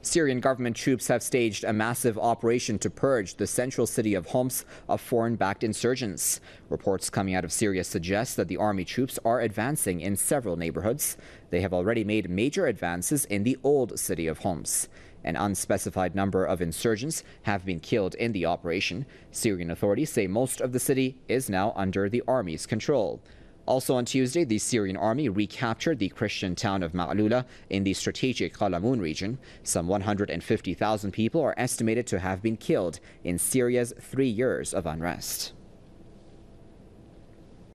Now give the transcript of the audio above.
Syrian government troops have staged a massive operation to purge the central city of Homs of foreign-backed insurgents. Reports coming out of Syria suggest that the army troops are advancing in several neighborhoods. They have already made major advances in the old city of Homs. An unspecified number of insurgents have been killed in the operation. Syrian authorities say most of the city is now under the army's control. Also on Tuesday, the Syrian army recaptured the Christian town of Ma'lula in the strategic Qalamun region. Some 150,000 people are estimated to have been killed in Syria's 3 years of unrest.